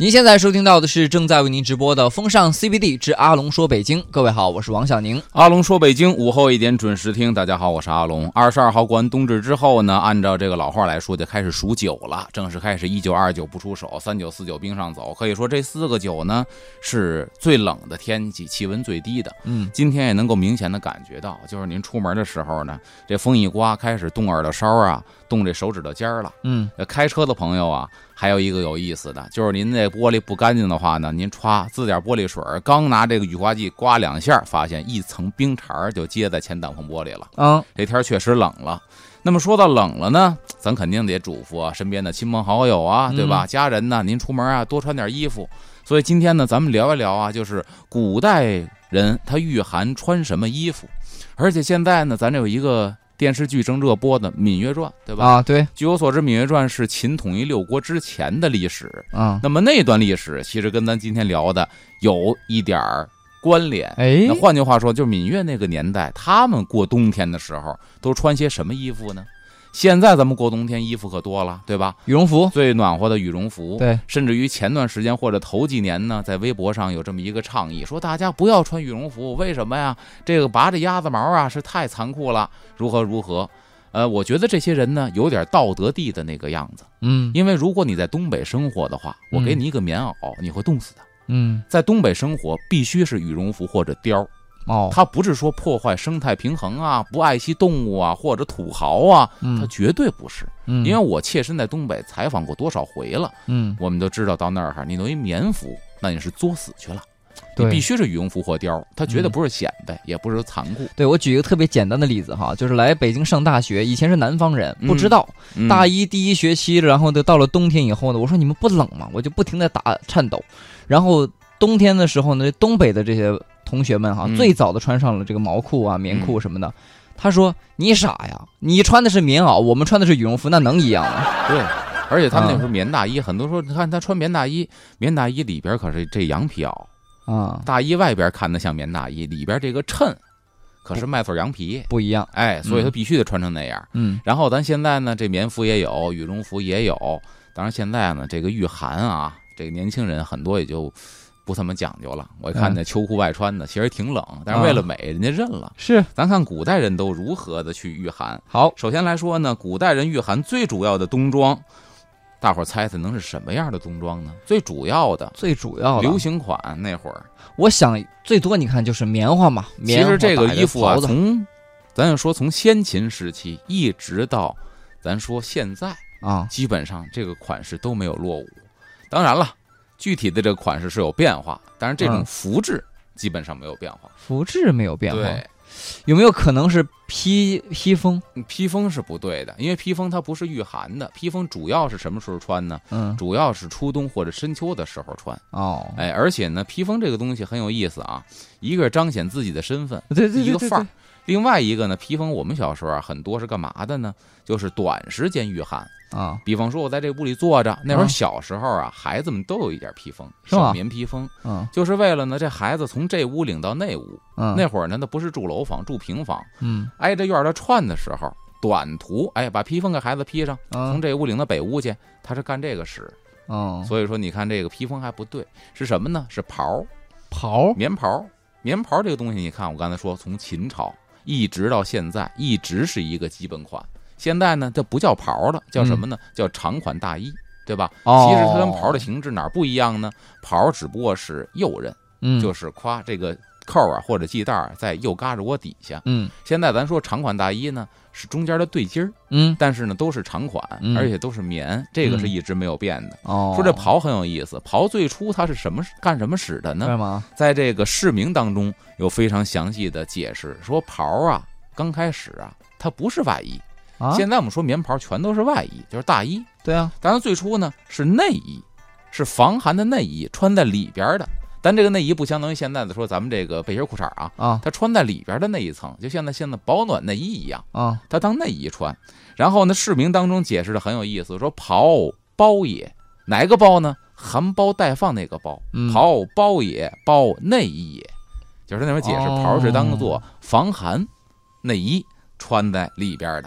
您现在收听到的是正在为您直播的风尚 CBD 之阿龙说北京。各位好，我是王小宁。 阿龙说北京午后1点准时听。大家好，我是阿龙。22号过完冬至之后呢，按照这个老话来说，就开始数九了，正式开始19、29不出手，39、49冰上走。可以说这4个9呢是最冷的天气，气温最低的。今天也能够明显的感觉到，就是您出门的时候呢，这风一刮，开始冻耳朵梢啊，冻这手指头尖了。开车的朋友啊，还有一个有意思的，就是您这玻璃不干净的话呢，您滋点玻璃水，刚拿这个雨刮器刮2下，发现一层冰碴就接在前挡风玻璃了。这天确实冷了。那么说到冷了呢，咱肯定得嘱咐身边的亲朋好友啊，对吧？家人呢，您出门啊多穿点衣服。所以今天呢，咱们聊一聊啊，就是古代人他御寒穿什么衣服。而且现在呢，咱这有一个电视剧正热播的《芈月传》，对吧？ 对。 据我所知，《芈月传》是秦统一6国之前的历史。那么那段历史其实跟咱今天聊的有一点关联。那换句话说，就是芈月那个年代，他们过冬天的时候都穿些什么衣服呢？现在咱们过冬天衣服可多了，对吧？ 羽绒服， 最暖和的羽绒服。 对， 甚至于前段时间或者头几年呢，在微博上有这么一个倡议，说大家不要穿羽绒服，为什么呀？这个拔着鸭子毛啊，是太残酷了，如何。我觉得这些人呢，有点道德帝的那个样子。因为如果你在东北生活的话，我给你一个棉袄，你会冻死的。在东北生活必须是羽绒服或者貂。他不是说破坏生态平衡啊，不爱惜动物啊，或者土豪啊，他绝对不是。因为我切身在东北采访过多少回了。我们都知道到那儿你弄一棉服，那你是作死去了。你必须是羽绒服或貂，它绝对不是显摆，也不是残酷。 对，我举一个特别简单的例子哈，就是来北京上大学，以前是南方人，不知道。大一第1学期，然后到了冬天以后呢，我说你们不冷吗？我就不停地颤抖。然后冬天的时候呢，东北的这些同学们哈，最早的穿上了这个毛裤啊、棉裤什么的。他说：“你傻呀，你穿的是棉袄，我们穿的是羽绒服，那能一样吗？” 对，而且他们那时候棉大衣，很多说你看他穿棉大衣，棉大衣里边可是这羊皮袄。大衣外边看得像棉大衣，里边这个衬可是麦穗羊皮，不一样。所以它必须得穿成那样。然后咱现在呢，这棉服也有，羽绒服也有。当然现在呢，这个御寒啊，这个年轻人很多也就不怎么讲究了。我看那秋裤外穿的，其实挺冷，但是为了美，人家认了。 是， 咱看古代人都如何的去御寒。 好， 首先来说呢，古代人御寒最主要的冬装。大伙儿猜猜能是什么样的冬装呢？最主要的流行款那会儿， 我想最多你看就是棉花嘛。 其实这个衣服啊，咱就说从先秦时期一直到咱说现在啊，基本上这个款式都没有落伍。当然了，具体的这个款式是有变化，但是这种服制基本上没有变化。 服制没有变化。 对。 有没有可能是披风？ 披风是不对的，因为披风它不是御寒的，披风主要是什么时候穿呢？主要是初冬或者深秋的时候穿。而且呢，披风这个东西很有意思啊，一个是彰显自己的身份，一个范儿。另外一个呢，披风我们小时候啊，很多是干嘛的呢？就是短时间御寒啊。比方说，我在这屋里坐着，那会儿小时候啊，孩子们都有一点披风，小棉披风，就是为了呢，这孩子从这屋领到那屋。那会儿呢，那不是住楼房，住平房，挨着院的串的时候，短途，把披风给孩子披上，从这屋领到北屋去，他是干这个使。所以说，你看这个披风还不对，是什么呢？是袍，棉袍。棉袍这个东西，你看我刚才说，从秦朝一直到现在，一直是一个基本款。现在呢，这不叫袍了，叫什么呢？叫长款大衣，对吧？其实它跟袍的形制哪儿不一样呢？袍只不过是右衽，就是夸这个扣啊或者系带在右胳肢窝底下。现在咱说长款大衣呢，是中间的对襟但是呢都是长款，而且都是棉，这个是一直没有变的。说这袍很有意思，袍最初它是干什么使的呢？ 干嘛？在这个释明当中有非常详细的解释，说袍啊刚开始啊它不是外衣。现在我们说棉袍全都是外衣，就是大衣。 对啊， 当然最初呢是内衣，是防寒的内衣，穿在里边的。但这个内衣不相当于现在的说咱们这个背心裤衩啊，它穿在里边的那一层，就像现在保暖内衣一样啊，它当内衣穿。然后呢，释明当中解释的很有意思，说袍包也，哪个包呢？含苞待放那个包，袍包也，包内衣也，就是那边解释袍是当做防寒内衣穿在里边的。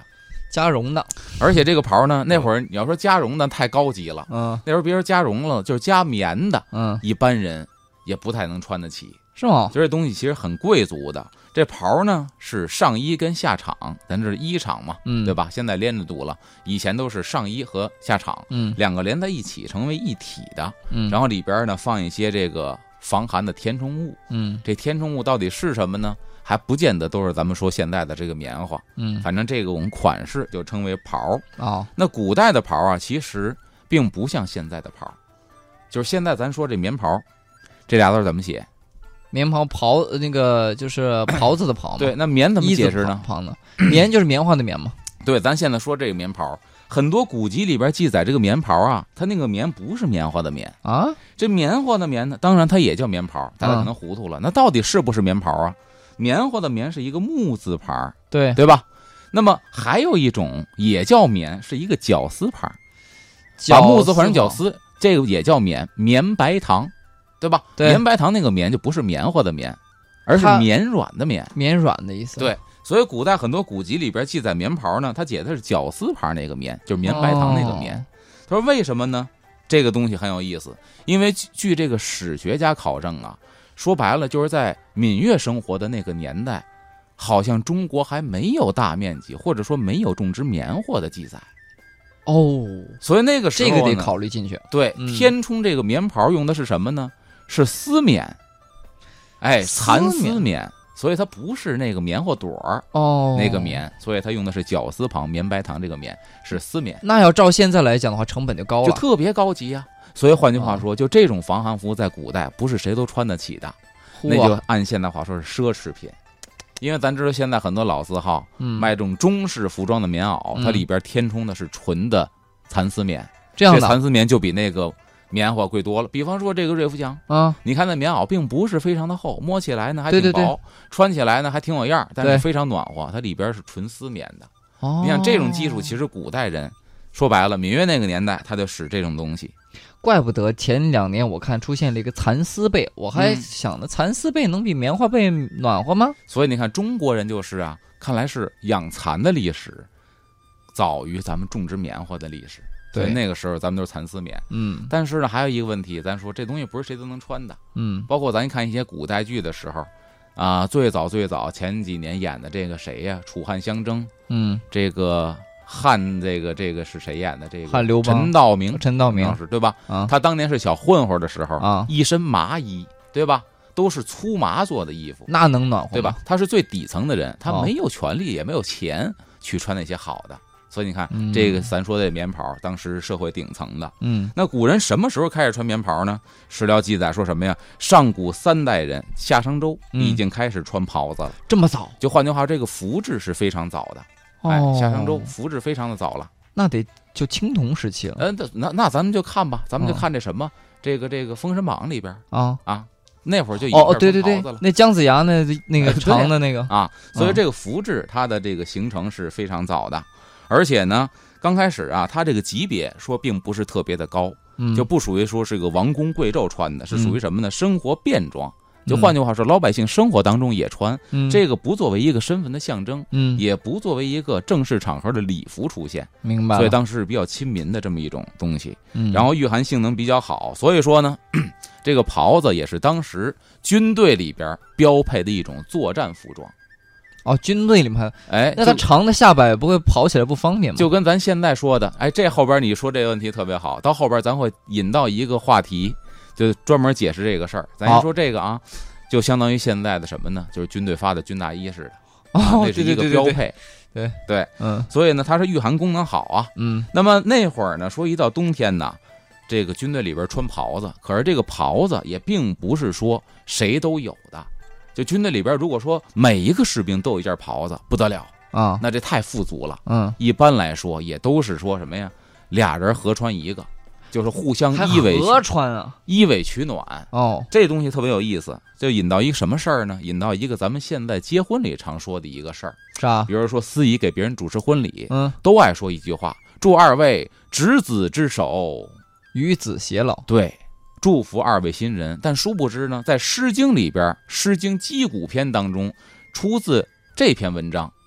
加绒的。 而且这个袍呢，那会儿你要说加绒的太高级了，那时候别说加绒了，就是加棉的，一般人也不太能穿得起， 是吗？ 就这东西其实很贵族的。这袍呢是上衣跟下氅，咱这是衣氅嘛，对吧？现在连着读了，以前都是上衣和下氅，两个连在一起成为一体的，然后里边呢放一些这个防寒的填充物，这填充物到底是什么呢？还不见得都是咱们说现在的这个棉花，反正这个我们款式就称为袍啊。那古代的袍啊，其实并不像现在的袍，就是现在咱说这棉袍，这俩字怎么写？ 棉袍袍那个就是袍子的袍嘛。 对，那棉怎么解释呢？ 袍呢？棉就是棉花的棉嘛。 对，咱现在说这个棉袍，很多古籍里边记载这个棉袍啊，它那个棉不是棉花的棉啊，这棉花的棉呢，当然它也叫棉袍，大家可能糊涂了，那到底是不是棉袍啊？棉花的棉是一个木字旁，对吧？那么还有一种也叫棉，是一个绞丝旁，把木字换成绞丝，这个也叫棉，棉白糖，对吧？对，棉白糖那个棉就不是棉花的棉，而是绵软的棉， 绵软的意思。 对，所以古代很多古籍里边记载棉袍呢，它解的是绞丝旁那个棉，就是棉白糖那个棉。他说为什么呢？这个东西很有意思，因为据这个史学家考证啊，说白了就是在闽越生活的那个年代，好像中国还没有大面积或者说没有种植棉花的记载。所以那个时候这个得考虑进去。 对，填充这个棉袍用的是什么呢？是丝棉，蚕丝棉，所以它不是那个棉花朵那个棉，所以它用的是绞丝旁，棉白糖这个棉是丝棉。 那要照现在来讲的话，成本就高了， 就特别高级啊。所以换句话说，就这种防寒服在古代不是谁都穿得起的，那就按现代话说是奢侈品。因为咱知道现在很多老字号卖这种中式服装的棉袄，它里边填充的是纯的蚕丝棉，这蚕丝棉就比那个棉花贵多了。比方说这个瑞福祥啊，你看那棉袄并不是非常的厚，摸起来呢还挺薄，穿起来呢还挺有样，但是非常暖和，它里边是纯丝棉的。你看这种技术，其实古代人说白了，闽越那个年代他就使这种东西。 怪不得前2年我看出现了一个蚕丝被，我还想着蚕丝被能比棉花被暖和吗？ 所以你看中国人就是啊，看来是养蚕的历史早于咱们种植棉花的历史。对，那个时候咱们都是蚕丝棉。但是呢还有一个问题，咱说这东西不是谁都能穿的。包括咱看一些古代剧的时候啊，最早前几年演的这个谁呀，楚汉相争，这个汉这个是谁演的？这个汉刘邦，陈道明是对吧？他当年是小混混的时候啊，一身麻衣，对吧？都是粗麻做的衣服， 那能暖和吗？ 对吧？他是最底层的人，他没有权利也没有钱去穿那些好的，所以你看这个咱说的棉袍，当时社会顶层的。那古人什么时候开始穿棉袍呢？史料记载说什么呀？上古3代人夏商周已经开始穿袍子了， 这么早？ 就换句话，这个服制是非常早的。夏商周服制非常的早了， 那得就青铜时期了。 那咱们就看吧，咱们就看这什么，这个《封神榜》里边那会儿就已经对，那姜子牙那个长的那个啊，所以这个服制它的这个形成是非常早的，而且呢，刚开始啊，它这个级别说并不是特别的高，就不属于说是个王公贵胄穿的，是属于什么呢？生活便装。就换句话说，老百姓生活当中也穿，这个不作为一个身份的象征，也不作为一个正式场合的礼服出现， 明白？ 所以当时是比较亲民的这么一种东西，然后御寒性能比较好，所以说呢，这个袍子也是当时军队里边标配的一种作战服装。 军队里面，那它长的下摆不会跑起来不方便吗？ 就跟咱现在说的，这后边你说这个问题特别好，到后边咱会引到一个话题。就专门解释这个事儿，咱一说这个啊，就相当于现在的什么呢？就是军队发的军大衣似的，那是一个标配。对，所以呢，它是御寒功能好啊。那么那会儿呢，说一到冬天呢，这个军队里边穿袍子，可是这个袍子也并不是说谁都有的。就军队里边，如果说每一个士兵都有一件袍子，不得了啊，那这太富足了。一般来说也都是说什么呀，2人合穿一个。就是互相依偎合穿啊， 依偎取暖这东西特别有意思，就引到一个什么事儿呢？引到一个咱们现在结婚里常说的一个事儿， 啥？ 比如说司仪给别人主持婚礼，都爱说一句话：祝2位执子之手， 与子偕老。 对，祝福2位新人。但殊不知呢，在《诗经》里边，《诗经·击鼓篇》当中出自这篇文章，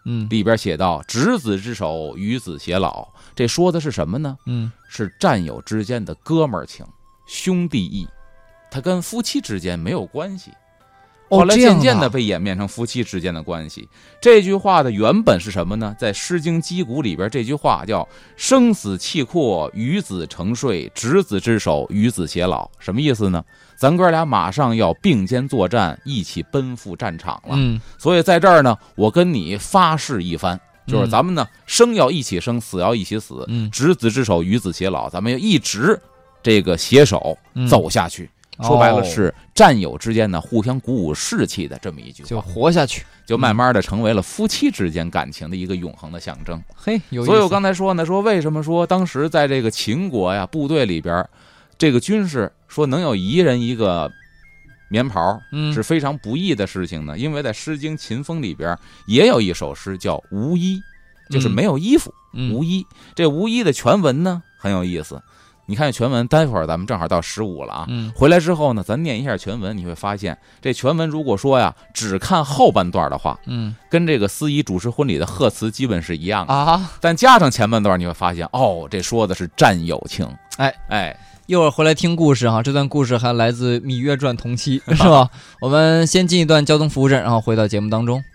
里边写到执子之手，与子偕老，这说的是什么呢？是战友之间的哥们儿情、兄弟义，它跟夫妻之间没有关系。后来渐渐的被演变成夫妻之间的关系。这句话的原本是什么呢？在《诗经·击鼓》里边，这句话叫生死契阔，与子成睡，执子之手，与子偕老。什么意思呢？咱哥俩马上要并肩作战，一起奔赴战场了。所以在这儿呢，我跟你发誓一番，就是咱们呢生要一起生，死要一起死，执子之手，与子偕老，咱们要一直这个携手走下去。说白了是战友之间呢互相鼓舞士气的这么一句话， 就活下去， 就慢慢的成为了夫妻之间感情的一个永恒的象征。 嘿，有意思。 所以我刚才说呢，说为什么说当时在这个秦国呀部队里边，这个军士说能有一人一个棉袍是非常不易的事情呢？因为在《诗经·秦风》里边也有一首诗叫无衣，就是没有衣服，无衣。这无衣的全文呢很有意思。你看全文，待会儿咱们正好到15了啊。回来之后呢，咱念一下全文，你会发现这全文如果说呀，只看后半段的话，跟这个司仪主持婚礼的贺词基本是一样的啊。但加上前半段，你会发现，哦，这说的是战友情。哎， 一会儿回来听故事哈，这段故事还来自《芈月传》同期，是吧？我们先进一段交通服务站，然后回到节目当中。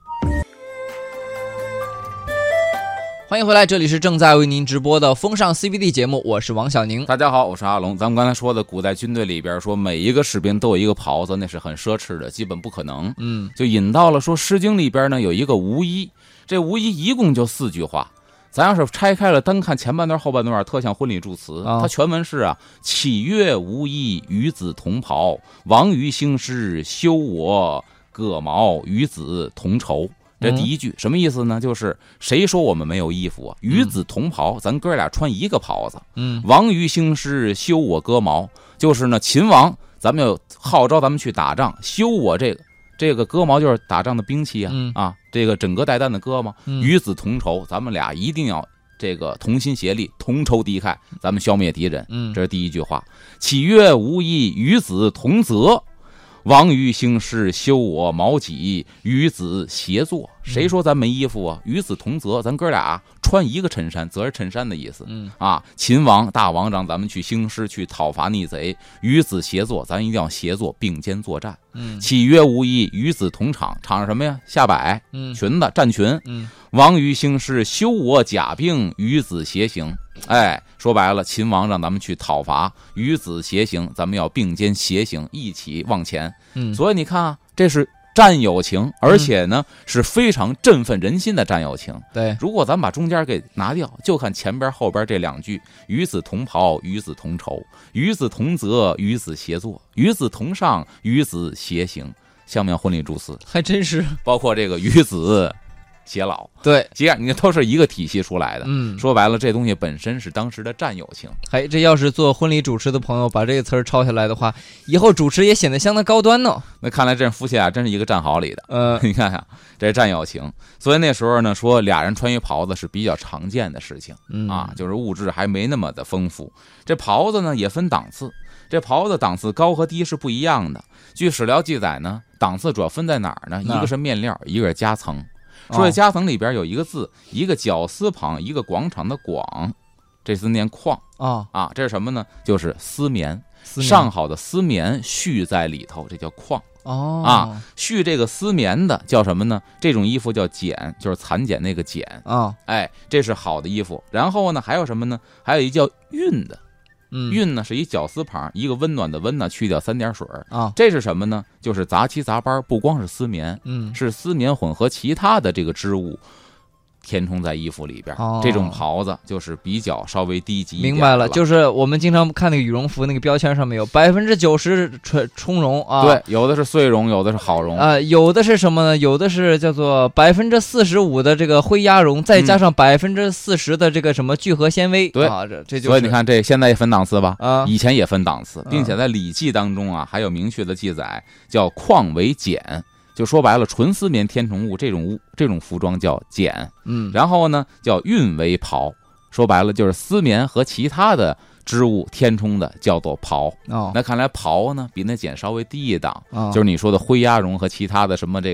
欢迎回来，这里是正在为您直播的风尚 CBD 节目，我是王小宁。 大家好，我是阿龙。咱们刚才说的古代军队里边说每一个士兵都有一个袍子，那是很奢侈的，基本不可能。就引到了说《诗经》里边呢有一个无衣，这无衣一共就4句话。咱要是拆开了单看前半段后半段，特像婚礼祝词。它全文是啊：岂曰无衣，与子同袍，王于兴师，修我戈矛，与子同仇。这第一句什么意思呢？就是谁说我们没有衣服啊？与子同袍，咱哥俩穿一个袍子。王于兴师，修我戈矛，就是呢秦王，咱们要号召咱们去打仗，修我这个戈矛，就是打仗的兵器啊，这个枕戈待旦的戈嘛。与子同仇，咱们俩一定要这个同心协力，同仇敌忾，咱们消灭敌人。这是第一句话。岂曰无衣，与子同责。王于兴师，修我矛戟，与子协作。谁说咱没衣服啊？与子同责，咱哥俩穿一个衬衫，责是衬衫的意思。秦王大王让咱们去兴师，去讨伐逆贼，与子协作，咱一定要协作，并肩作战。岂曰无衣，与子同场，场上什么呀？下摆，裙子，战裙。王于兴师，修我甲兵，与子协行。说白了，秦王让咱们去讨伐，与子协行，咱们要并肩协行，一起往前。所以你看啊，这是战友情，而且呢是非常振奋人心的战友情。 对， 如果咱们把中间给拿掉，就看前边后边这2句：与子同袍，与子同仇；与子同责，与子协作；与子同上，与子协行。像不像婚礼祝词？ 还真是， 包括这个与子偕老， 对， 其实你看都是一个体系出来的。说白了，这东西本身是当时的战友情。 这要是做婚礼主持的朋友把这个词儿抄下来的话，以后主持也显得相当高端呢。 那看来这夫妻俩真是一个战壕里的。你看看这战友情。所以那时候呢，说俩人穿一袍子是比较常见的事情就是物质还没那么的丰富。这袍子呢也分档次，这袍子档次高和低是不一样的。据史料记载呢，档次主要分在哪儿呢？一个是面料，一个是夹层。说这夹层里边有一个字，一个绞丝旁，一个广场的广，这字念旷这是什么呢？就是丝棉，上好的丝棉絮在里头，这叫旷絮这个丝棉的叫什么呢？这种衣服叫剪，就是蚕茧那个茧这是好的衣服。然后呢还有什么呢？还有一叫熨的。熨呢是一绞丝旁，一个温暖的温呢，去掉3点水这是什么呢？就是杂七杂八，不光是丝棉，是丝棉混合其他的这个织物填充在衣服里边。这种袍子就是比较稍微低级一点。 明白了，就是我们经常看那个羽绒服，那个标签上面有90%充绒对，有的是碎绒，有的是好绒有的是什么呢？有的是叫做45%的这个灰鸭绒，再加上40%的这个什么聚合纤维。 对这就是。 所以你看这现在也分档次吧以前也分档次，并且在《礼记》当中还有明确的记载，叫旷为茧。就说白了，纯丝棉填充物这种服装叫茧，然后呢叫熨为袍，说白了就是丝棉和其他的织物填充的叫做袍。那看来袍呢比那茧稍微低一档，就是你说的灰鸭绒和其他的什么这个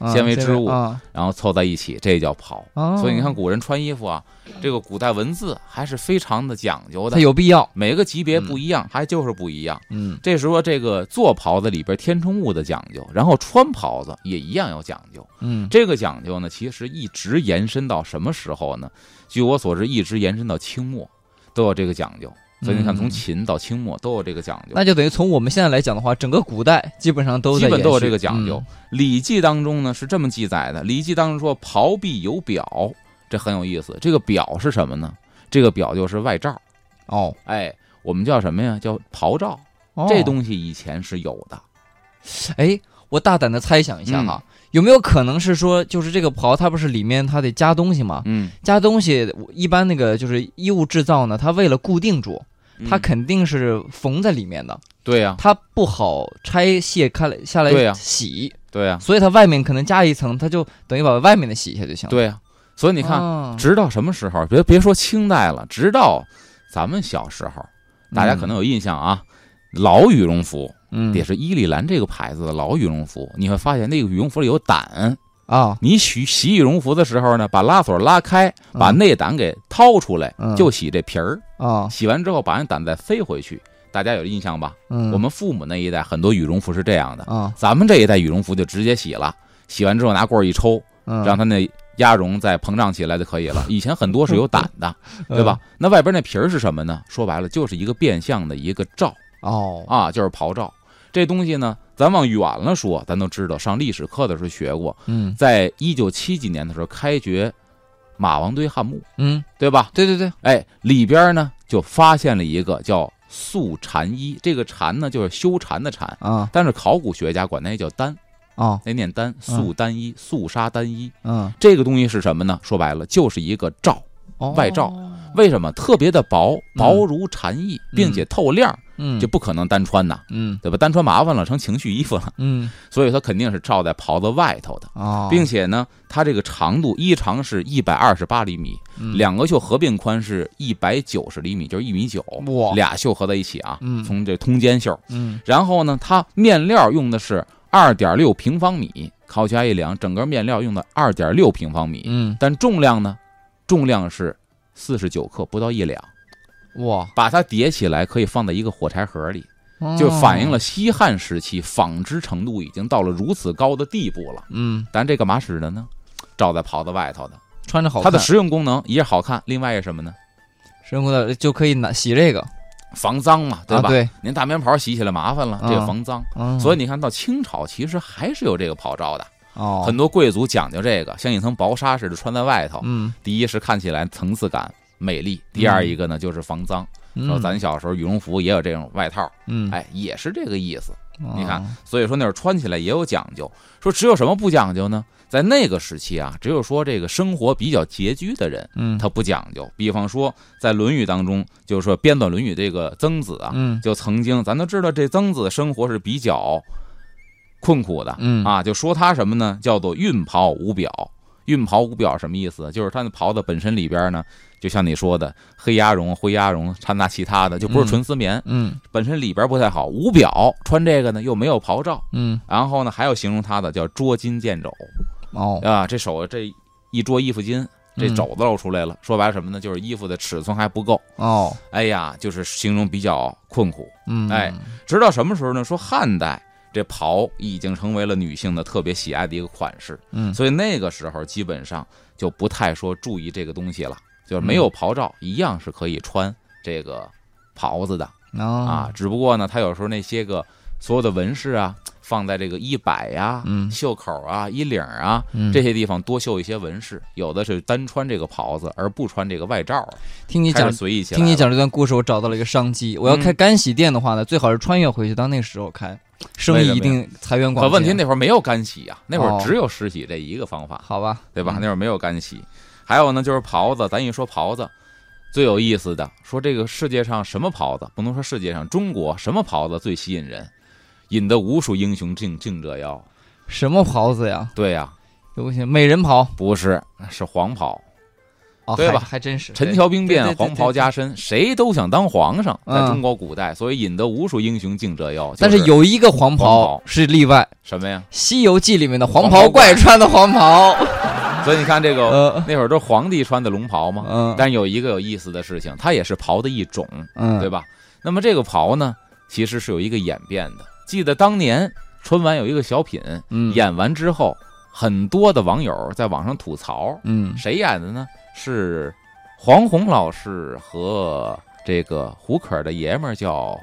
纤维织物，然后凑在一起，这叫袍。所以你看古人穿衣服啊，这个古代文字还是非常的讲究的， 它有必要， 每个级别不一样，还就是不一样。这时候这个做袍子里边填充物的讲究，然后穿袍子也一样有讲究。这个讲究呢，其实一直延伸到什么时候呢？据我所知，一直延伸到清末都有这个讲究。所以你看，从秦到清末都有这个讲究， 那就等于从我们现在来讲的话，整个古代基本上都有这个讲究。礼记当中呢是这么记载的，礼记当中说袍必有表，这很有意思。这个表是什么呢？这个表就是外罩。我们叫什么呀？叫袍罩。这东西以前是有的。 我大胆的猜想一下哈，有没有可能是说，就是这个袍它不是里面它得加东西吗？加东西一般那个就是衣物制造呢，它为了固定住，它肯定是缝在里面的。 对呀， 它不好拆卸开下来洗。 对呀， 所以它外面可能加一层，它就等于把外面的洗一下就行了。 对呀，所以你看，直到什么时候？别说清代了，直到咱们小时候，大家可能有印象啊，老羽绒服。也是伊利兰这个牌子的老羽绒服，你会发现那个羽绒服里有胆啊。你洗羽绒服的时候呢，把拉锁拉开，把内胆给掏出来，就洗这皮儿啊。洗完之后把那胆再塞回去，大家有印象吧？我们父母那一代很多羽绒服是这样的啊，咱们这一代羽绒服就直接洗了，洗完之后拿棍一抽，让它那鸭绒再膨胀起来就可以了。以前很多是有胆的，对吧？那外边那皮儿是什么呢？说白了就是一个变相的一个罩就是袍罩。这东西呢，咱往远了说，咱都知道，上历史课的时候学过。在1970几年的时候开掘马王堆汉墓，对吧？ 对。 里边呢就发现了一个叫素蝉衣，这个蝉呢就是修禅的禅啊，但是考古学家管那叫丹那念丹，素丹衣，素纱丹衣。这个东西是什么呢？说白了就是一个罩，外罩。为什么？特别的薄如蝉翼，并且透亮。就不可能单穿呐，对吧？单穿麻烦了，成情趣衣服了，所以它肯定是罩在袍子外头的，并且呢，它这个长度一长是128厘米，两个袖合并宽是190厘米，就是1.9米，俩袖合在一起啊，从这通肩袖，然后呢，它面料用的是2.6平方米，烤起来一量，整个面料用的2.6平方米，但重量呢，重量是49克，不到1两。 哇！ 把它叠起来可以放在一个火柴盒里，就反映了西汉时期纺织程度已经到了如此高的地步了。但这干嘛使的呢？罩在袍子外头的， 穿着好看。 它的实用功能一是好看，另外是什么呢？ 实用功能就可以洗这个， 防脏嘛，对吧？ 对， 您大棉袍洗起来麻烦了，这个防脏。所以你看到清朝其实还是有这个袍罩的。很多贵族讲究这个，像一层薄纱似的穿在外头。第一是看起来层次感美丽，第二一个呢就是防脏。说咱小时候羽绒服也有这种外套，也是这个意思。你看，所以说那会儿穿起来也有讲究。说只有什么不讲究呢？在那个时期啊，只有说这个生活比较拮据的人，他不讲究。比方说在《论语》当中，就是说编纂《论语》这个曾子啊，就曾经咱都知道这曾子生活是比较困苦的，就说他什么呢？叫做运袍无表。运袍无表什么意思？就是他那袍子本身里边呢，就像你说的黑鸭绒、灰鸭绒掺杂其他的，就不是纯丝棉，本身里边不太好。无表穿这个呢又没有袍罩，然后呢还有形容他的叫捉襟见肘，这手这一捉衣服襟，这肘子露出来了。说白了什么呢？就是衣服的尺寸还不够就是形容比较困苦。直到什么时候呢？说汉代。这袍已经成为了女性的特别喜爱的一个款式，所以那个时候基本上就不太说注意这个东西了，就是没有袍罩一样是可以穿这个袍子的只不过呢，它有时候那些个所有的纹饰啊，放在这个衣摆呀、袖口啊、衣领啊这些地方多绣一些纹饰，有的是单穿这个袍子而不穿这个外罩。 听你讲这段故事，我找到了一个商机。我要开干洗店的话呢，最好是穿越回去，到那个时候开。生意一定财源广进。 可问题那会儿没有干洗啊，那会儿只有湿洗这一个方法， 好吧， 对吧？那会儿没有干洗。还有呢，就是袍子。咱一说袍子，最有意思的，说这个世界上什么袍子，不能说世界上，中国什么袍子最吸引人，引得无数英雄竞折腰。 什么袍子呀？ 对呀， 有不行，美人袍？ 不是，是黄袍。 对吧？ 还真是。 陈桥兵变，黄袍加身，谁都想当皇上。在中国古代，所以引得无数英雄竞折腰。 但是有一个黄袍是例外， 什么呀？ 《西游记》里面的黄袍怪穿的黄袍。 所以你看这个，那会儿都皇帝穿的龙袍嘛。但是有一个有意思的事情，它也是袍的一种，对吧？那么这个袍呢，其实是有一个演变的。记得当年春晚有一个小品，演完之后，很多的网友在网上吐槽，谁演的呢？是黄宏老师和这个胡可的爷们儿叫，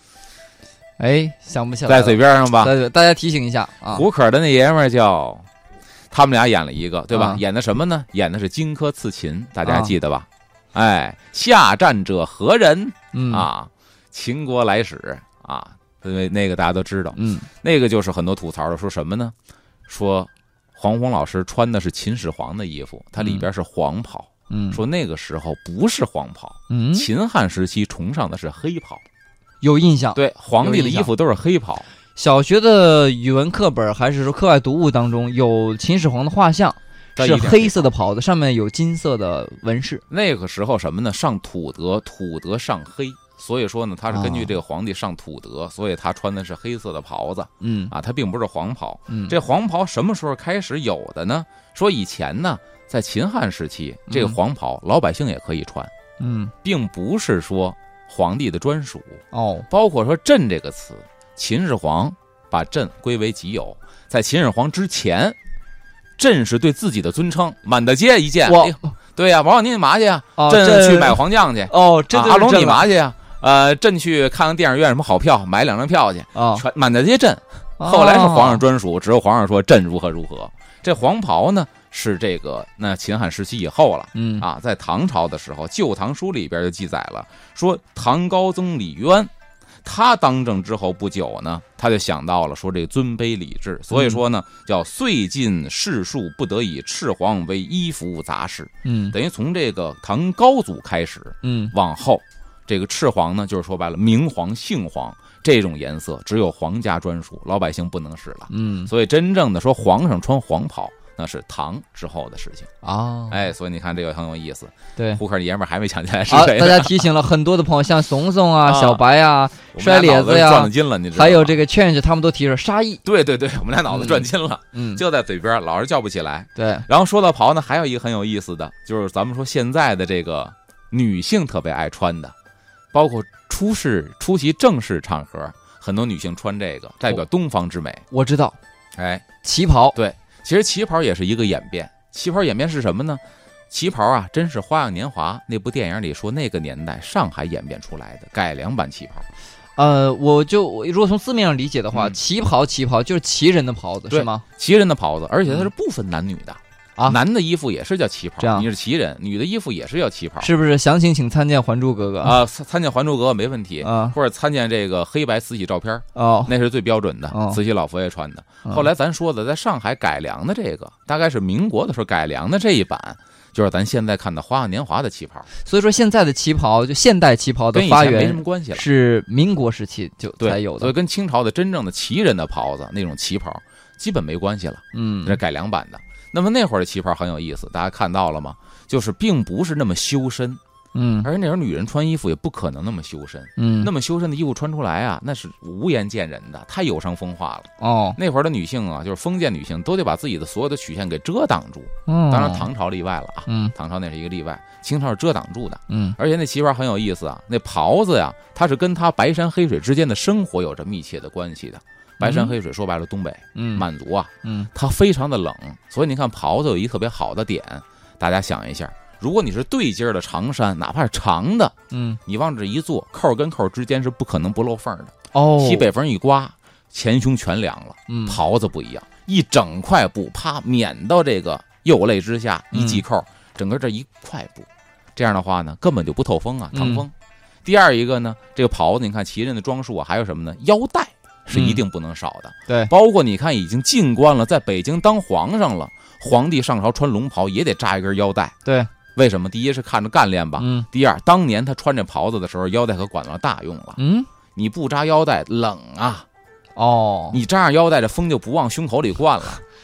想不起来了， 在嘴边上吧？ 大家提醒一下啊， 胡可的那爷们儿叫。他们俩演了一个，对吧？演的什么呢？演的是荆轲刺秦，大家还记得吧？下战者何人？秦国来使啊，那个大家都知道。那个就是很多吐槽的，说什么呢？说黄宏老师穿的是秦始皇的衣服，它里边是黄袍。说那个时候不是黄袍，秦汉时期崇尚的是黑袍。 有印象？ 对，皇帝的衣服都是黑袍。 小学的语文课本还是说课外读物当中有秦始皇的画像，是黑色的袍子，上面有金色的纹饰。 那个时候什么呢？上土德，土德上黑，所以说呢，他是根据这个皇帝上土德，所以他穿的是黑色的袍子。他并不是黄袍。这黄袍什么时候开始有的呢？说以前呢，在秦汉时期，这个黄袍老百姓也可以穿，并不是说皇帝的专属。包括说朕这个词。秦始皇把朕归为己有，在秦始皇之前，朕是对自己的尊称。满大街一见，对呀，王小您嘛去呀？朕去买黄酱去。阿龙你嘛去呀？朕去看看电影院什么好票，买2张票去。全满大街朕。后来是皇上专属，只有皇上说朕如何如何。这黄袍呢，是这个那秦汉时期以后了。在唐朝的时候，《旧唐书》里边就记载了，说唐高宗李渊。他当政之后不久呢，他就想到了说这尊卑礼制，所以说呢叫岁近世庶不得以赤黄为衣服杂事。等于从这个唐高祖开始，往后这个赤黄呢，就是说白了明黄杏黄这种颜色只有皇家专属，老百姓不能使了。所以真正的说皇上穿黄袍，那是唐之后的事情所以你看这个很有意思。 对， 胡可爷们儿还没想起来是谁。 大家提醒了很多的朋友，像怂怂啊、小白啊、摔咧子呀， 转了筋了，你知道吗？ 还有这个劝他们都提了沙溢。 对，我们俩脑子转筋了，就在嘴边，老是叫不起来。 对， 然后说到袍呢，还有一个很有意思的，就是咱们说现在的这个女性特别爱穿的，包括出席正式场合，很多女性穿这个，代表东方之美。 我知道，旗袍。 对。其实旗袍也是一个演变，旗袍演变是什么呢？旗袍啊，真是《花样年华》那部电影里说那个年代上海演变出来的改良版旗袍。 我如果从字面上理解的话，旗袍就是旗人的袍子，是吗？ 旗人的袍子，而且它是不分男女的。男的衣服也是叫旗袍，你是旗人；女的衣服也是叫旗袍， 是不是？详情请参见《还珠格格》 参见《还珠格格》没问题或者参见这个黑白慈禧照片那是最标准的，慈禧老佛爷穿的。后来咱说的，在上海改良的这个，大概是民国的时候改良的这一版，就是咱现在看的《花样年华》的旗袍。 所以说，现在的旗袍就现代旗袍的发源没什么关系了， 是民国时期就才有的， 所以跟清朝的真正的旗人的袍子那种旗袍基本没关系了。这是改良版的。那么那会儿的旗袍很有意思，大家看到了吗？就是并不是那么修身，而且那会儿女人穿衣服也不可能那么修身，那么修身的衣服穿出来啊，那是无颜见人的，太有伤风化了。那会儿的女性啊，就是封建女性，都得把自己的所有的曲线给遮挡住。当然唐朝例外了唐朝那是一个例外，清朝是遮挡住的。而且那旗袍很有意思啊，那袍子呀，它是跟它白山黑水之间的生活有着密切的关系的。白山黑水说白了东北满族啊，它非常的冷，所以你看袍子有一特别好的点，大家想一下，如果你是对襟的长衫，哪怕是长的，你往这一坐，扣跟扣之间是不可能不漏缝的。西北风一刮，前胸全凉了。袍子不一样，一整块布啪免到这个右肋之下，一系扣，整个这一块布，这样的话呢，根本就不透风啊，抗风。第二一个呢，这个袍子你看旗人的装束啊，还有什么呢？腰带是一定不能少的。 对， 包括你看已经进关了，在北京当皇上了，皇帝上朝穿龙袍也得扎一根腰带。 对， 为什么？第一是看着干练吧，第二，当年他穿这袍子的时候，腰带可管到大用了。你不扎腰带冷啊，你扎上腰带，这风就不往胸口里灌了。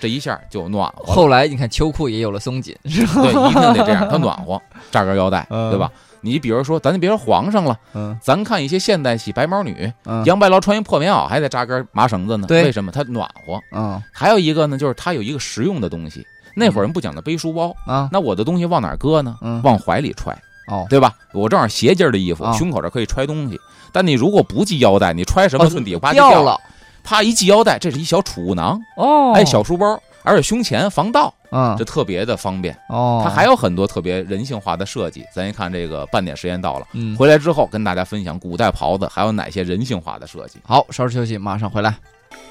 这一下就暖和了。 后来你看秋裤也有了松紧，是吧？ 对，一定得这样，它暖和，扎根腰带，对吧？你比如说，咱就别说皇上了，咱看一些现代戏白毛女，杨白劳穿一破棉袄还得扎根麻绳子呢，为什么？它暖和。还有一个呢，就是它有一个实用的东西。那会儿人不讲究背书包啊，那我的东西往哪搁呢？往怀里揣，对吧？我正好斜襟的衣服，胸口这可以揣东西。但你如果不系腰带，你揣什么顺底啪就掉了。啪一系腰带，这是一小储物囊小书包，而且胸前防盗，这特别的方便。它还有很多特别人性化的设计。咱一看这个半点时间到了，回来之后跟大家分享古代袍子还有哪些人性化的设计。 好，稍事休息，马上回来。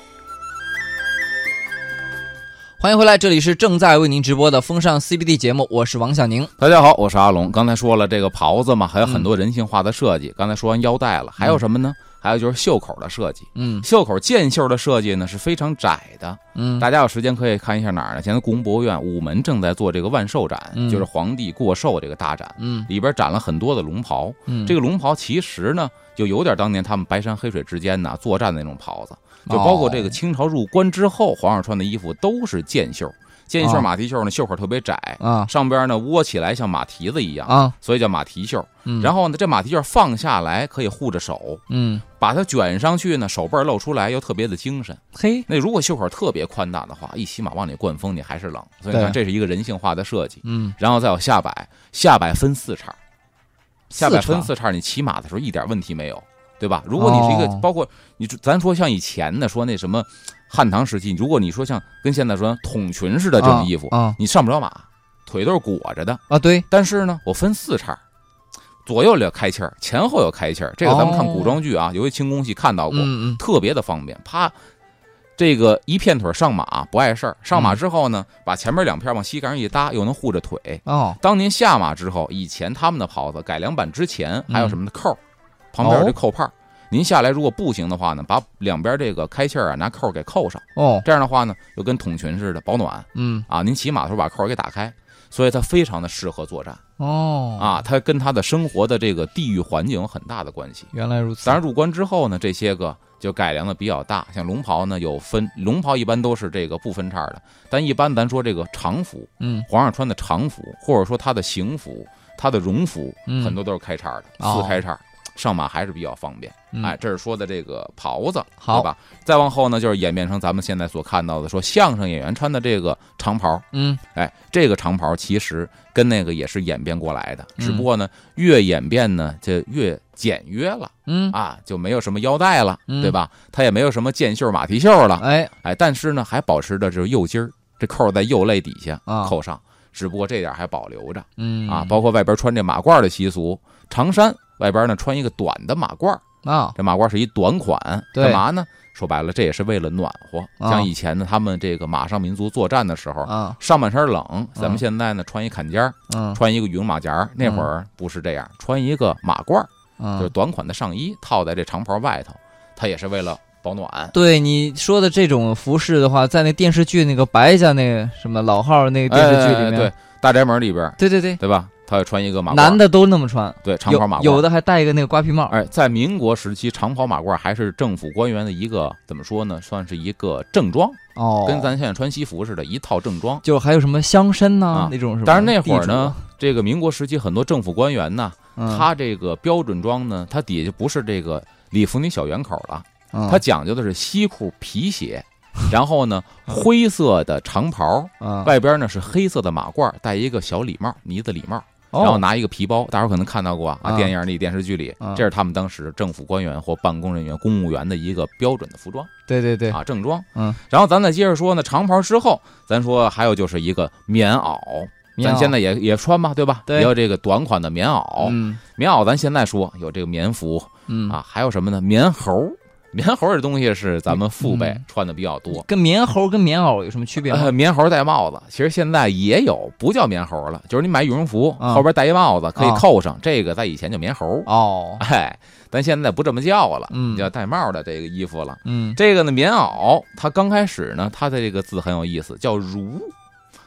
欢迎回来，这里是正在为您直播的风尚 CBD 节目，我是王小宁。 大家好，我是阿龙。刚才说了这个袍子嘛，还有很多人性化的设计。刚才说完腰带了，还有什么呢？还有就是袖口的设计。袖口箭袖的设计呢是非常窄的。大家有时间可以看一下哪儿呢？现在故宫博物院午门正在做这个万寿展，就是皇帝过寿这个大展。里边展了很多的龙袍。这个龙袍其实呢，就有点当年他们白山黑水之间呢作战的那种袍子。就包括这个清朝入关之后，皇上穿的衣服都是箭袖。箭袖马蹄袖呢，袖口特别窄上边呢窝起来像马蹄子一样所以叫马蹄袖。然后呢，这马蹄袖放下来可以护着手，把它卷上去呢，手背露出来又特别的精神。 嘿， 那如果袖口特别宽大的话，一起码往里灌风，你还是冷。所以你看，这是一个人性化的设计。然后再有下摆，下摆分4茬，下摆分4茬，你骑马的时候一点问题没有。对吧？如果你是一个，包括你，咱说像以前的说那什么汉唐时期，如果你说像跟现在说筒裙似的这种衣服，你上不了马，腿都是裹着的啊。对。 但是呢，我分4茬，左右有开气儿，前后有开气儿。这个咱们看古装剧啊，尤其清宫戏看到过，特别的方便。啪，这个一片腿上马不碍事儿。上马之后呢，把前面2片往膝盖上一搭，又能护着腿。当年下马之后，以前他们的袍子改良版之前还有什么的扣？旁边有这扣帕，您下来如果步行的话呢，把两边这个开气拿扣给扣上这样的话呢，就跟筒裙似的保暖。您骑马的时候把扣给打开，所以它非常的适合作战。它跟它的生活的这个地域环境有很大的关系。 原来如此。 当然入关之后呢，这些个就改良的比较大，像龙袍呢有分，龙袍一般都是这个不分叉的，但一般咱说这个常服，皇上穿的常服，或者说他的行服、他的荣服，很多都是开叉的，4开叉。上马还是比较方便。这是说的这个袍子，对吧？再往后呢，就是演变成咱们现在所看到的，说相声演员穿的这个长袍。这个长袍其实跟那个也是演变过来的，只不过呢，越演变呢就越简约了。就没有什么腰带了，对吧？它也没有什么箭袖、马蹄袖了。但是呢，还保持着这右襟儿，这扣在右肋底下扣上，只不过这点还保留着。包括外边穿这马褂的习俗，长衫外边呢穿一个短的马褂这马褂是一短款，干嘛呢？说白了，这也是为了暖和。像以前呢，他们这个马上民族作战的时候，上半身冷，咱们现在呢穿一坎肩穿一个羽绒马甲那会儿不是这样，穿一个马褂就是短款的上衣套在这长袍外头，它也是为了保暖。 对你说的这种服饰的话，在那电视剧那个白家那个什么老号那个电视剧里面， 对大宅门里边， 对吧？他要穿一个马褂， 男的都那么穿， 对，长袍马褂， 有的还戴一个那个瓜皮帽。 在民国时期，长袍马褂还是政府官员的一个怎么说呢？算是一个正装跟咱现在穿西服似的，一套正装。 就还有什么乡绅呐那种是吧？ 当然那会儿呢，这个民国时期很多政府官员呢，他这个标准装呢，他底下就不是这个礼服呢小圆口了，他讲究的是西裤皮鞋。然后呢，灰色的长袍，外边呢是黑色的马褂，戴一个小礼帽，呢子礼帽，然后拿一个皮包，大伙可能看到过电影里、电视剧里，这是他们当时政府官员或办公人员、公务员的一个标准的服装。 对正装。然后咱再接着说呢，长袍之后，咱说还有就是一个棉袄，咱现在也穿嘛，对吧？也有这个短款的棉袄。棉袄咱现在说有这个棉服，还有什么呢？棉猴。棉猴这东西是咱们父辈穿的比较多， 跟棉猴跟棉袄有什么区别吗？ 棉猴戴帽子，其实现在也有，不叫棉猴了，就是你买羽绒服后边戴一帽子可以扣上，这个在以前叫棉猴咱现在不这么叫了，叫戴帽的这个衣服了。这个呢棉袄，它刚开始呢，它的这个字很有意思，叫襦。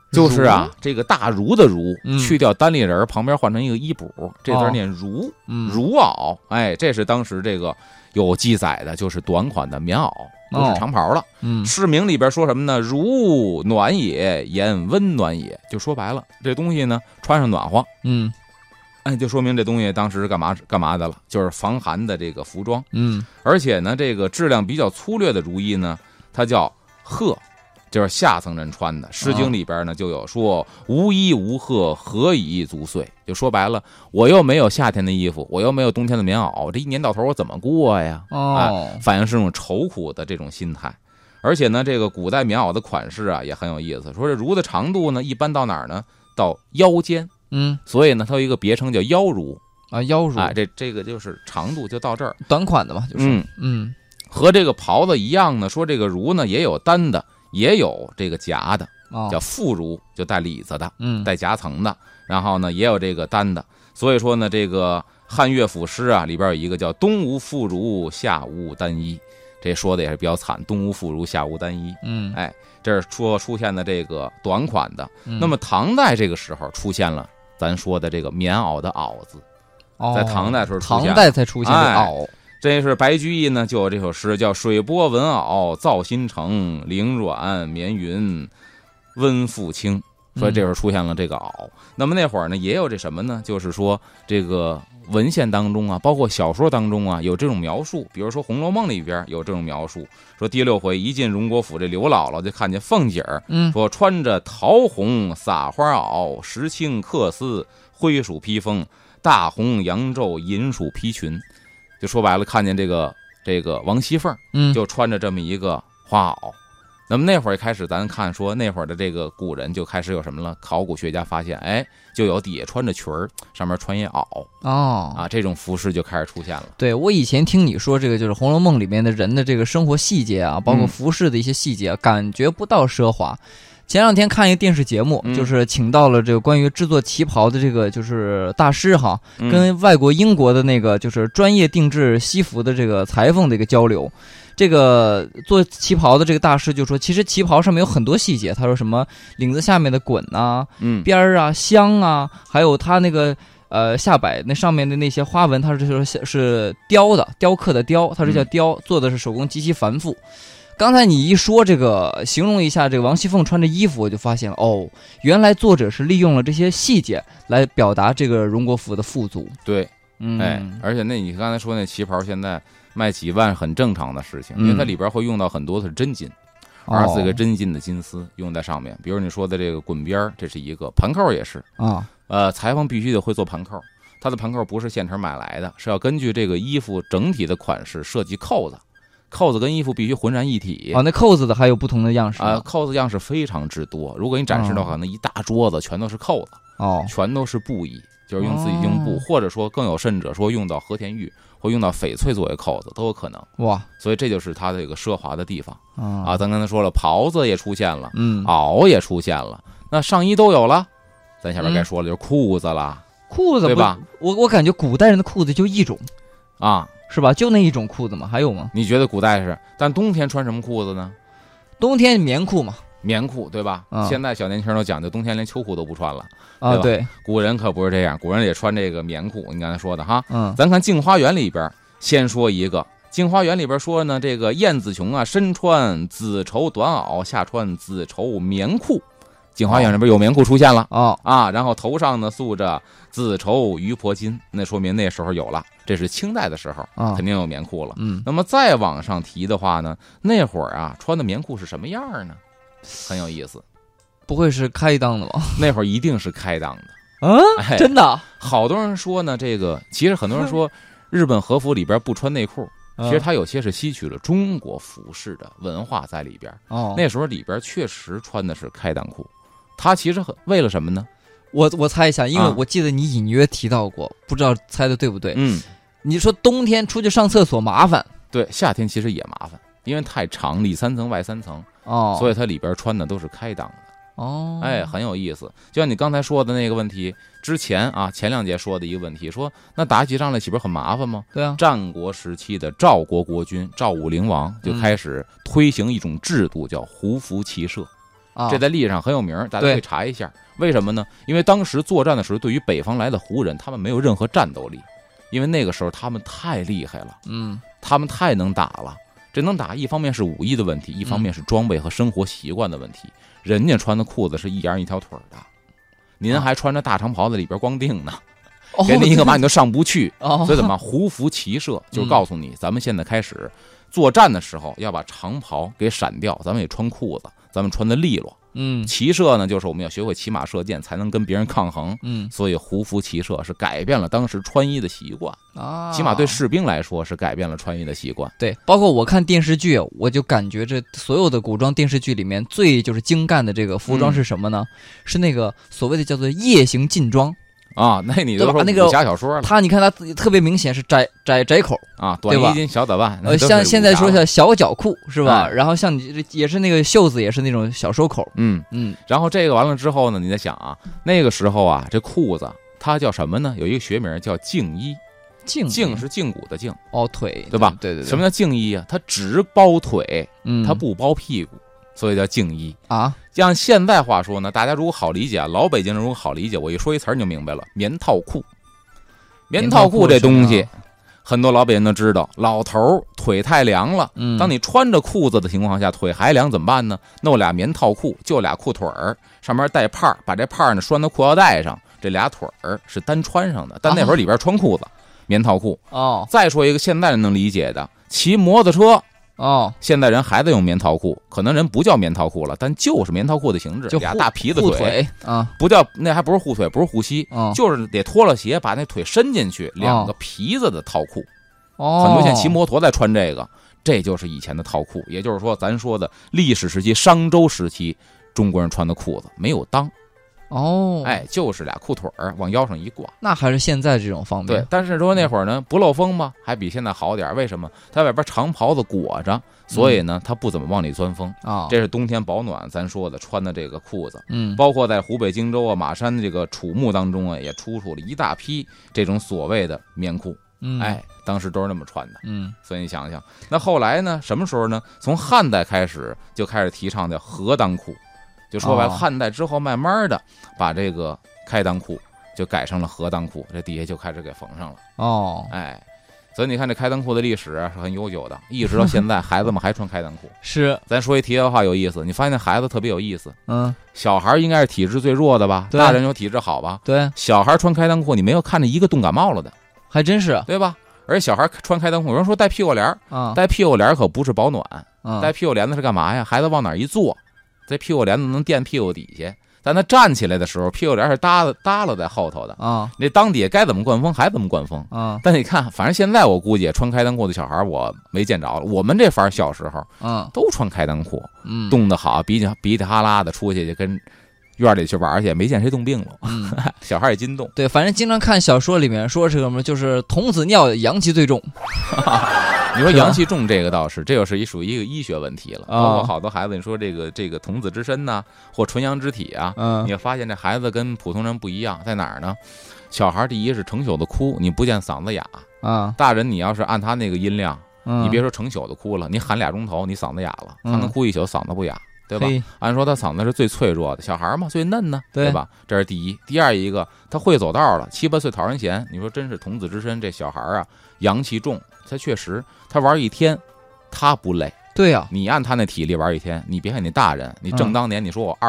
就是啊，这个大儒的儒，去掉单立人，旁边换成一个一补，这字念儒，儒袄。哎，这是当时这个有记载的，就是短款的棉袄，不是长袍了。释名里边说什么呢？儒暖也，言温暖也，就说白了，这东西呢穿上暖和。哎，就说明这东西当时是干嘛的了，就是防寒的这个服装。而且呢，这个质量比较粗略的儒衣呢，它叫褐，就是下层人穿的。《诗经》里边呢就有说无衣无褐，何以足岁？就说白了，我又没有夏天的衣服，我又没有冬天的棉袄，这一年到头我怎么过呀？反映是这种愁苦的这种心态。而且呢，这个古代棉袄的款式啊也很有意思，说这儒的长度呢一般到哪儿呢？到腰间。所以呢，它有一个别称叫腰儒啊，腰儒。 哎，这个就是长度就到这儿， 短款的嘛，就是。 和这个袍子一样呢，说这个儒呢也有单的，也有这个夹的，叫副儒，就带里子的，带夹层的。然后呢，也有这个单的。所以说呢，这个汉乐府诗啊里边有一个叫冬无妇孺，夏无单衣，这说的也是比较惨，冬无妇孺，夏无单衣。哎，这是出现的这个短款的。那么唐代这个时候出现了咱说的这个棉袄的袄字，在唐代时候出现， 唐代才出现的袄。 这是白居易呢就有这首诗叫水波纹袄造新成，绫软绵云温复清。所以这时候出现了这个袄。那么那会儿呢也有这什么呢，就是说这个文献当中啊，包括小说当中啊有这种描述。比如说《红楼梦》里边有这种描述，说第6回一进荣国府，这刘姥姥就看见凤姐儿，说穿着桃红撒花袄，石青缂丝灰鼠披风，大红扬皱银鼠披裙。就说白了，看见这个王熙凤就穿着这么一个花袄。那么那会儿开始咱看说那会儿的这个古人就开始有什么了，考古学家发现，哎，就有底下穿着裙儿，上面穿一袄。这种服饰就开始出现了。 对，我以前听你说这个就是《红楼梦》里面的人的这个生活细节啊，包括服饰的一些细节，感觉不到奢华。前2天看一个电视节目，就是请到了这个关于制作旗袍的这个就是大师哈，跟外国英国的那个就是专业定制西服的这个裁缝的一个交流。这个做旗袍的这个大师就说，其实旗袍上面有很多细节。他说什么领子下面的滚啊，边儿啊，香啊，还有他那个下摆那上面的那些花纹，他说是雕刻的雕，他是叫雕，做的是手工极其繁复。刚才你一说这个，形容一下这个王熙凤穿着衣服，我就发现哦，原来作者是利用了这些细节来表达这个荣国府的富足。 对，而且你刚才说那旗袍现在卖几万很正常的事情，因为它里边会用到很多的是真金，24个真金的金丝用在上面。比如你说的这个滚边，这是一个盘扣也是裁缝必须得会做盘扣，它的盘扣不是现成买来的，是要根据这个衣服整体的款式设计扣子。扣子跟衣服必须浑然一体那扣子的还有不同的样式扣子样式非常之多。如果你展示的话，那一大桌子全都是扣子全都是布艺，就是用自己用布，或者说更有甚者说用到和田玉或用到翡翠作为扣子都有可能。 哇， 所以这就是它的这个奢华的地方咱刚才说了，袍子也出现了，袄也出现了，那上衣都有了，咱下边该说了就是裤子了。 裤子对吧？ 我感觉古代人的裤子就一种是吧？就那一种裤子嘛，还有吗？ 你觉得古代是？但冬天穿什么裤子呢？ 冬天棉裤嘛， 棉裤对吧？现在小年轻都讲究冬天连秋裤都不穿了对吧？ 对， 古人可不是这样，古人也穿这个棉裤。你刚才说的哈，咱看《镜花缘》里边，先说一个，《镜花缘》里边说呢，这个晏子琼身穿紫绸短袄，下穿紫绸棉裤。镜花缘里边有棉裤出现了然后头上呢束着紫绸鱼婆巾，那说明那时候有了，这是清代的时候肯定有棉裤了。那么再往上提的话呢，那会儿穿的棉裤是什么样呢？很有意思， 不会是开裆的吧？ 那会儿一定是开裆的真的。 好多人说呢，这个其实很多人说日本和服里边不穿内裤，其实它有些是吸取了中国服饰的文化在里边那时候里边确实穿的是开裆裤。他其实为了什么呢？ 我猜一下，因为我记得你隐约提到过，不知道猜的对不对？你说冬天出去上厕所麻烦， 对，夏天其实也麻烦，因为太长，里3层外3层所以它里边穿的都是开裆的很有意思。就像你刚才说的那个问题，之前前2节说的一个问题，说那打起仗来岂不是很麻烦吗？ 对啊， 战国时期的赵国国君赵武灵王就开始推行一种制度，叫胡服骑射。 这在历史上很有名，大家可以查一下。为什么呢？因为当时作战的时候，对于北方来的胡人，他们没有任何战斗力，因为那个时候他们太厉害了，他们太能打了。这能打，一方面是武艺的问题，一方面是装备和生活习惯的问题。人家穿的裤子是一样一条腿的，您还穿着大长袍子，里边光腚呢，给您一个马你都上不去。所以怎么胡服骑射，就是告诉你，咱们现在开始作战的时候要把长袍给闪掉，咱们也穿裤子，咱们穿的利落。骑射呢，就是我们要学会骑马射箭，才能跟别人抗衡。所以胡服骑射是改变了当时穿衣的习惯啊，起码对士兵来说是改变了穿衣的习惯。 对，包括我看电视剧，我就感觉这所有的古装电视剧里面最就是精干的这个服装是什么呢？是那个所谓的叫做夜行劲装。 啊，那你都说武侠小说了。 他你看他特别明显是窄口啊，短衣襟小打扮。 像现在说叫小脚裤是吧？然后像你也是那个袖子也是那种小收口。 然后这个完了之后呢，你在想啊，那个时候啊，这裤子它叫什么呢？有一个学名叫胫衣。胫是胫骨的胫。 腿对吧？ 对。 什么叫胫衣啊？它只包腿，它不包屁股。所以叫胫衣啊， 像现在话说呢，大家如果好理解，老北京人如果好理解，我一说一词儿你就明白了，棉套裤。棉套裤这东西，很多老北京都知道，老头腿太凉了，当你穿着裤子的情况下，腿还凉怎么办呢？弄俩棉套裤，就俩裤腿儿，上面带帕，把这帕呢拴到裤腰带上，这俩腿儿是单穿上的，但那会儿里边穿裤子，棉套裤。再说一个现代人能理解的，骑摩托车。现代人还在用棉套裤，可能人不叫棉套裤了，但就是棉套裤的形制，俩大皮子腿啊， 不叫那还不是护腿，不是护膝，就是得脱了鞋把那腿伸进去，两个皮子的套裤。很多现在骑摩托在穿这个，这就是以前的套裤，也就是说咱说的历史时期商周时期中国人穿的裤子没有裆。就是俩裤腿儿往腰上一挂， 那还是现在这种方便。 对，但是说那会儿呢，不漏风嘛，还比现在好点。为什么？它外边长袍子裹着，所以呢，它不怎么往里钻风啊。这是冬天保暖，咱说的穿的这个裤子。包括在湖北荆州啊、马山的这个楚墓当中啊，也出了一大批这种所谓的棉裤。当时都是那么穿的。所以你想想，那后来呢？什么时候呢？从汉代开始就开始提倡叫合裆裤。就说白了，汉代之后慢慢的把这个开裆裤就改成了合裆裤，这底下就开始给缝上了。所以你看这开裆裤的历史是很悠久的，一直到现在孩子们还穿开裆裤。 是， 咱说一题外话有意思，你发现那孩子特别有意思。小孩应该是体质最弱的吧？大人有体质好吧？ 对， 小孩穿开裆裤，你没有看着一个冻感冒了的， 还真是， 对吧？而且小孩穿开裆裤，有人说带屁股帘带屁股帘可不是保暖，带屁股帘子是干嘛呀？孩子往哪一坐？这屁股帘子能垫屁股底下，但他站起来的时候，屁股帘是耷拉在后头的啊。那裆底下该怎么灌风还怎么灌风啊。但你看，反正现在我估计穿开裆裤的小孩我没见着了。我们这反正小时候，都穿开裆裤，冻得好，鼻涕哈拉的出去就跟院里去玩去，没见谁冻病了。小孩也筋冻。 对，反正经常看小说里面说是什么，就是童子尿阳气最重。 你说阳气重这个倒是，这又是属于一个医学问题了。包括好多孩子，你说这个童子之身呐，或纯阳之体啊，你会发现这孩子跟普通人不一样，在哪儿呢？小孩第一是成宿的哭，你不见嗓子哑啊。大人你要是按他那个音量，你别说成宿的哭了，你喊2钟头，你嗓子哑了，他能哭一宿嗓子不哑。对吧？按说他嗓子是最脆弱的，小孩嘛最嫩呢，对吧？这是第一。第二一个，他会走道了，7、8岁讨人嫌。你说真是童子之身，这小孩啊，阳气重，他确实他玩一天，他不累。 对呀， 你按他那体力玩一天，你别看你大人，你正当年，你说我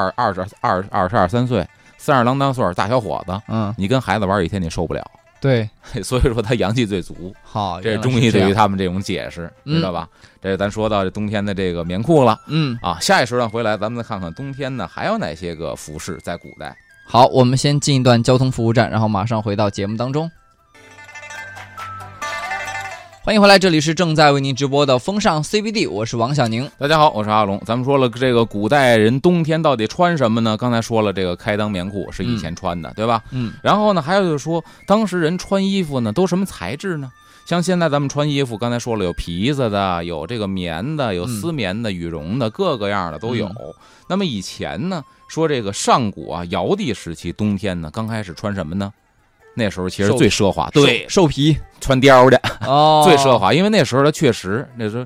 22、3岁，30郎当岁大小伙子，你跟孩子玩一天，你受不了。 对， 所以说他阳气最足。 好， 这是中医对于他们这种解释，知道吧？这咱说到这冬天的这个棉裤了。下一时段回来，咱们再看看冬天呢还有哪些个服饰在古代。 好，我们先进一段交通服务站，然后马上回到节目当中。欢迎回来，这里是正在为您直播的风尚 CBD， 我是王小宁。 大家好，我是阿龙。咱们说了这个古代人冬天到底穿什么呢？刚才说了，这个开裆棉裤是以前穿的，对吧？然后呢，还有就是说，当时人穿衣服呢，都什么材质呢？像现在咱们穿衣服，刚才说了，有皮子的，有这个棉的，有丝棉的，羽绒的，各个样的都有。那么以前呢，说这个上古啊，尧帝时期冬天呢，刚开始穿什么呢？那时候其实最奢华，对， 兽皮穿貂的最奢华，因为那时候他确实那时候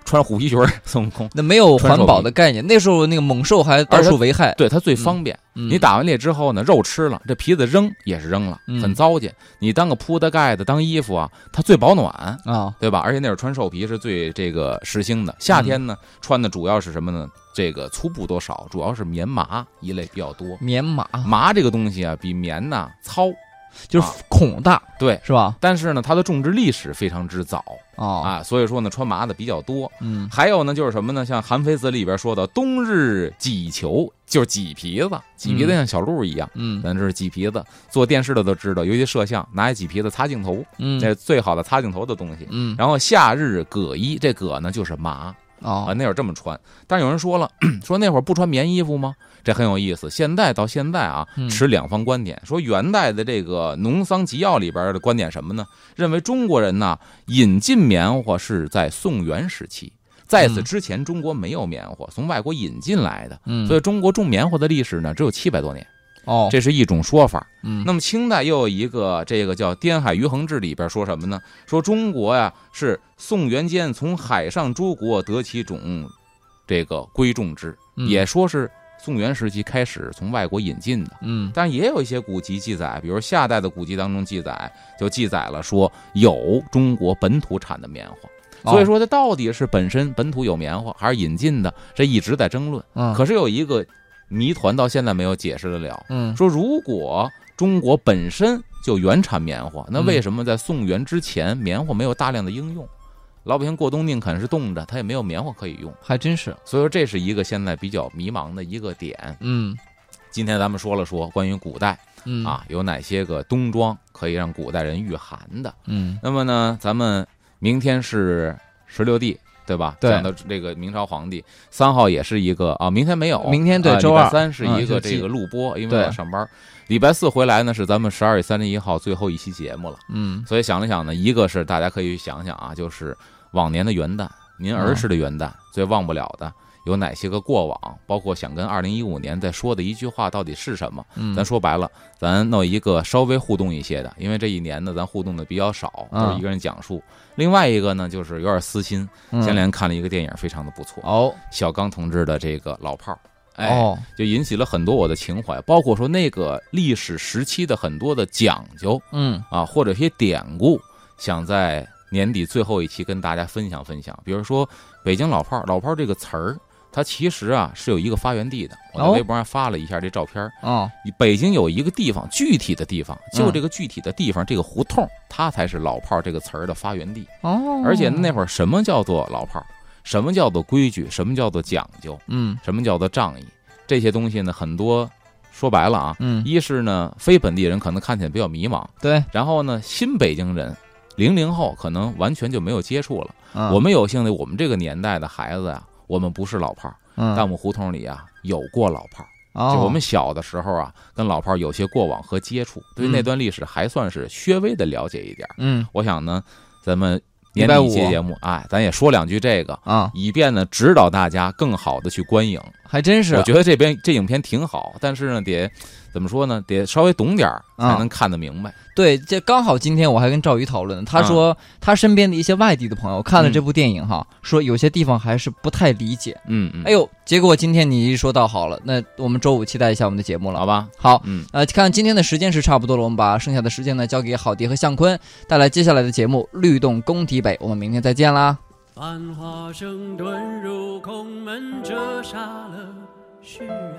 穿虎皮裙孙悟空， 那没有环保的概念。那时候那个猛兽还到处危害， 对它最方便。你打完猎之后呢，肉吃了，这皮子扔也是扔了，很糟践。你当个铺的盖的当衣服啊，它最保暖啊，对吧？而且那会儿穿兽皮是最这个时兴的。夏天呢，穿的主要是什么呢？这个粗布多少，主要是棉麻一类比较多。 棉麻这个东西啊，比棉呢糙。 就是孔大， 对， 是吧？ 但是呢，它的种植历史非常之早所以说呢，穿麻的比较多。还有呢，就是什么呢？像《韩非子》里边说的“冬日己裘”，就是麂皮子，麂皮子像小鹿一样。咱这是麂皮子，做电视的都知道，尤其摄像拿麂皮子擦镜头，这最好的擦镜头的东西。然后夏日葛衣，这葛呢就是麻。那会儿这么穿，但是有人说了，说那会儿不穿棉衣服吗？这很有意思。到现在啊，持两方观点，说元代的这个《农桑集要》里边的观点什么呢？认为中国人呢引进棉花是在宋元时期，在此之前中国没有棉花，从外国引进来的，所以中国种棉花的历史呢只有700多年。这是一种说法。那么清代又有一个这个叫《滇海余衡志》里边说什么呢？说中国呀是宋元间从海上诸国得其种，这个归种之，也说是宋元时期开始从外国引进的。但也有一些古籍记载，比如夏代的古籍当中记载了说有中国本土产的棉花。所以说它到底是本身本土有棉花还是引进的，这一直在争论。可是有一个谜团到现在没有解释得了。说如果中国本身就原产棉花，那为什么在宋元之前棉花没有大量的应用？老百姓过冬宁肯是冻着，他也没有棉花可以用， 还真是。 所以说这是一个现在比较迷茫的一个点。今天咱们说了说关于古代有哪些个冬装可以让古代人御寒的。那么呢，咱们明天是16帝。对吧？ 对， 讲到这个明朝皇帝3号也是一个明天没有， 明天对，周 2、礼拜3是一个这个录播，因为我要上班。礼拜4回来呢是咱们12月31号最后一期节目了。所以想了想呢，一个是大家可以想想啊，就是往年的元旦，您儿时的元旦最忘不了的有哪些个过往，包括想跟2015年在说的一句话到底是什么。咱说白了，咱弄一个稍微互动一些的，因为这一年呢咱互动的比较少，都是一个人讲述。另外一个呢就是有点私心，前年看了一个电影非常的不错，小刚同志的这个老炮儿，就引起了很多我的情怀，包括说那个历史时期的很多的讲究，或者一些典故，想在年底最后一期跟大家分享分享。比如说北京老炮儿这个词儿，它其实是有一个发源地的。我在微博上发了一下这照片。北京有一个地方，具体的地方，就这个具体的地方，这个胡同，它才是老炮儿这个词儿的发源地。而且那会儿什么叫做老炮儿，什么叫做规矩，什么叫做讲究，什么叫做仗义，这些东西呢，很多说白了一是呢非本地人可能看起来比较迷茫， 对， 然后呢新北京人00后可能完全就没有接触了。我们有幸的，我们这个年代的孩子呀，我们不是老炮儿，但我们胡同里有过老炮儿，就我们小的时候跟老炮儿有些过往和接触，对那段历史还算是稍微的了解一点。我想呢，咱们年底一期节目，咱也说2句这个以便呢指导大家更好的去观影。 还真是， 我觉得这影片挺好，但是呢得怎么说呢？得稍微懂点才能看得明白。 对，这刚好今天我还跟赵宇讨论，他说他身边的一些外地的朋友看了这部电影说有些地方还是不太理解。哎呦，结果今天你一说到好了，那我们周5期待一下我们的节目了， 好吧？ 好，看今天的时间是差不多了，我们把剩下的时间呢交给郝迪和向坤，带来接下来的节目《律动工体北》，我们明天再见啦。 繁华声遁入空门，折杀了世人。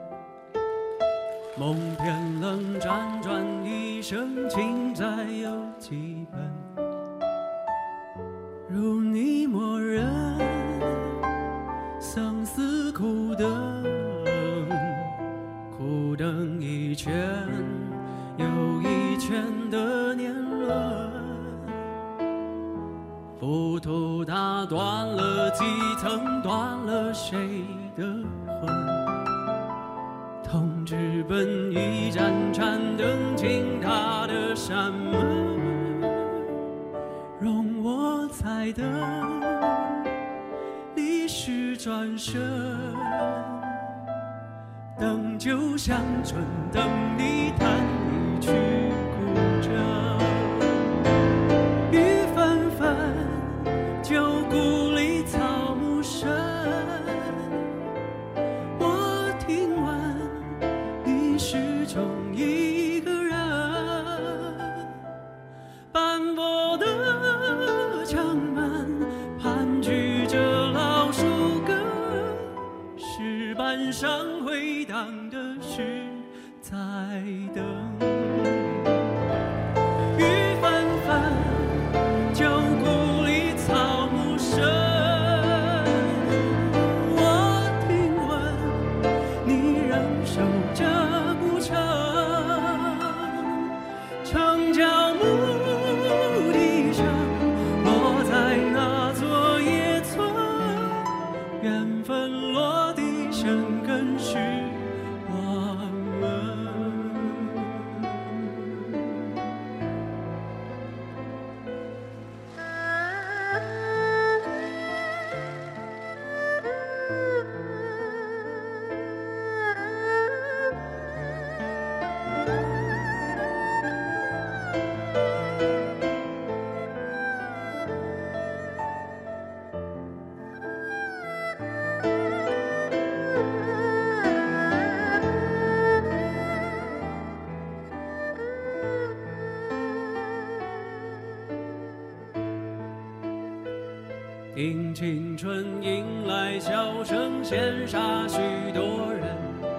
梦偏冷，辗转一生，情债有几本？如你默认，相思苦等，苦等一圈又一圈的年轮。浮屠打断了几层，断了谁的魂？痛直奔一盏盏灯，倾塌的山门，容我再等，历史转身，等就像春，等你弹一曲古筝，雨纷纷，旧故里草。 墙门盘踞着老树根，石板上回荡的是在等。雨纷纷，旧故里草木深。我听闻你仍守着古城，城郊牧笛声落在那座野村，缘分落地生根是我们。听青春迎来笑声，羡煞许多人。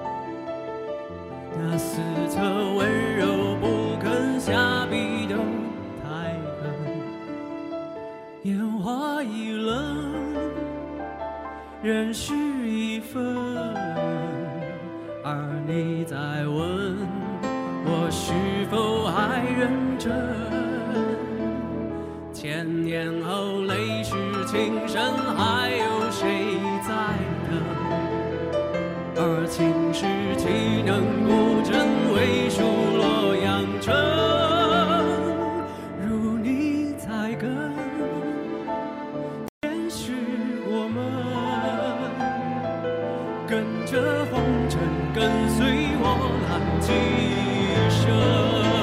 那四侧温柔不肯下笔都太狠，烟花易冷，人事已分。而你在问我是否还认真？千年后泪湿情深，还有谁在等？而情是岂能不真，为数洛阳城。如你在跟，便是我们，跟着红尘，跟随我浪迹生。